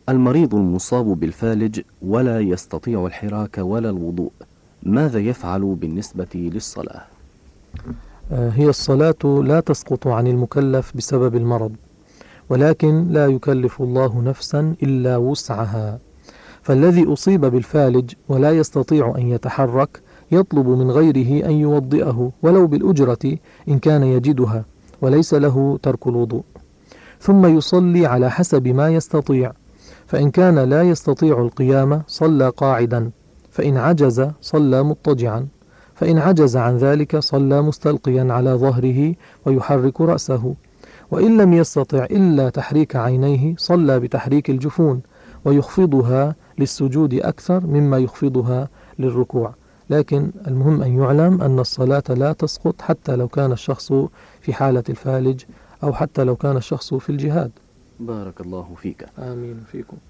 المريض المصاب بالفالج ولا يستطيع الحراك ولا الوضوء، ماذا يفعل بالنسبة للصلاة؟ هي الصلاة لا تسقط عن المكلف بسبب المرض، ولكن لا يكلف الله نفسا إلا وسعها. فالذي أصيب بالفالج ولا يستطيع أن يتحرك يطلب من غيره أن يوضئه ولو بالأجرة إن كان يجدها، وليس له ترك الوضوء، ثم يصلي على حسب ما يستطيع. فإن كان لا يستطيع القيام صلى قاعدا، فإن عجز صلى مضطجعا، فإن عجز عن ذلك صلى مستلقيا على ظهره ويحرك رأسه، وإن لم يستطع إلا تحريك عينيه صلى بتحريك الجفون ويخفضها للسجود أكثر مما يخفضها للركوع. لكن المهم أن يعلم أن الصلاة لا تسقط حتى لو كان الشخص في حالة الفالج، أو حتى لو كان الشخص في الجهاد. بارك الله فيك. آمين فيكم.